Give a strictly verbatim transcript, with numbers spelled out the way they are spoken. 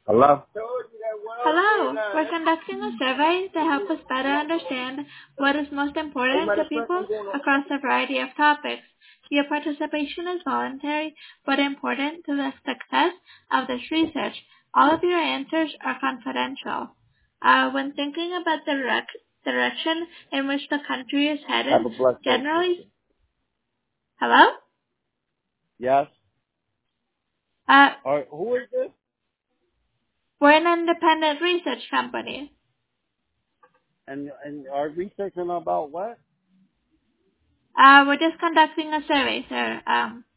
Hello? Hello. We're conducting a survey to help us better understand what is most important to people across a variety of topics. Your participation is voluntary but important to the success of this research. All of your answers are confidential. Uh, when thinking about the direc- direction in which the country is headed, Have a blessed day, generally... sister. Hello? Yes? Uh, Or who is this? we're an independent research company. And and are researching about what? Uh, we're just conducting a survey, sir. Um,